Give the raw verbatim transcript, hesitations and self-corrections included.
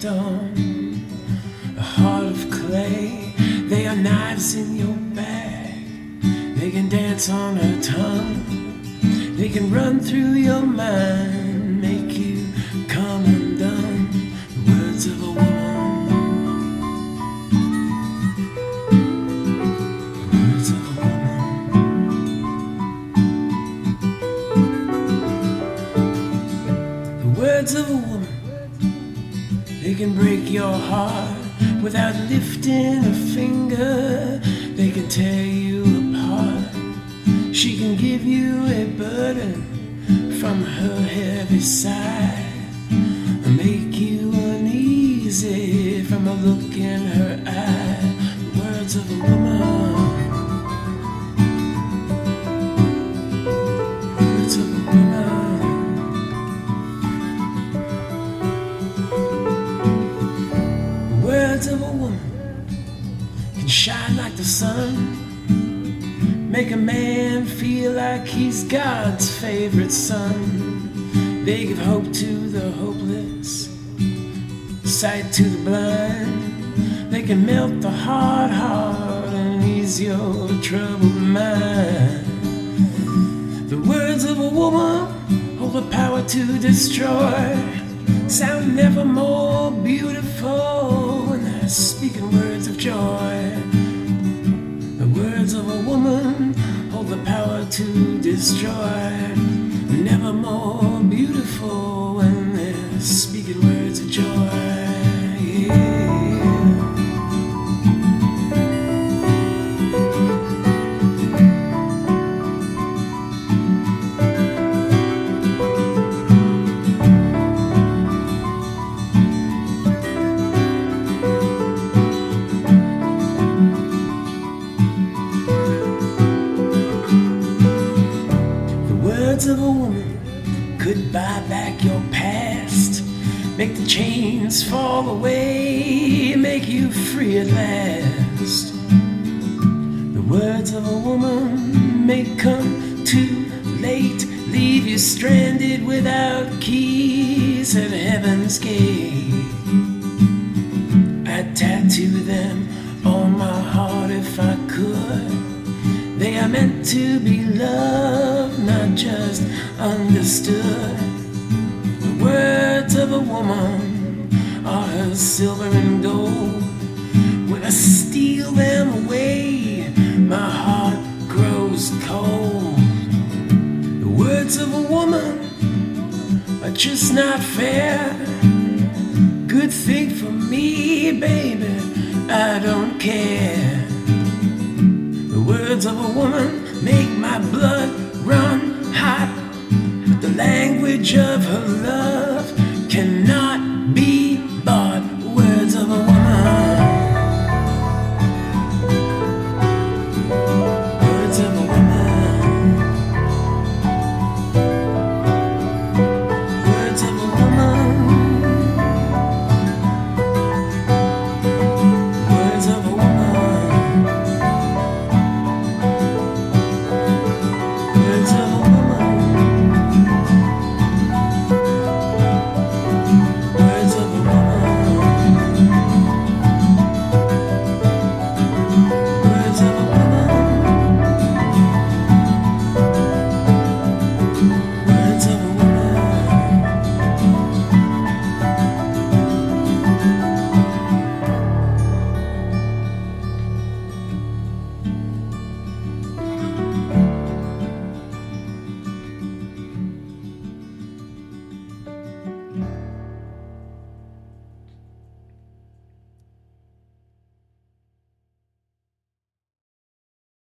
stone, a heart of clay. They are knives in your back. They can dance on her tongue. They can run through your mind, make you come undone. The words of a woman. The words of a woman. The words of a woman. They can break your heart without lifting a finger. They can tear you apart. She can give you a burden from her heavy side, and make you uneasy from a look in her eye. The words of a woman. The words of a woman. The words of a woman can shine like the sun, make a man feel like he's God's favorite son. They give hope to the hopeless, sight to the blind. They can melt the hard heart and ease your troubled mind. The words of a woman hold the power to destroy, sound never more beautiful when they're speaking words of joy. The words of a woman hold the power to destroy, never more beautiful when they're speaking words of joy. Yeah. The words of a woman could buy back your past, make the chains fall away, make you free at last. The words of a woman may come too late, leave you stranded without keys at heaven's gate. I'd tattoo them on my heart if I could. They are meant to be loved, not just understood. The words of a woman are her silver and gold. When I steal them away, my heart grows cold. The words of a woman are just not fair. Good thing for me, baby, I don't care. The words of a woman make my blood run hot with the language of her love.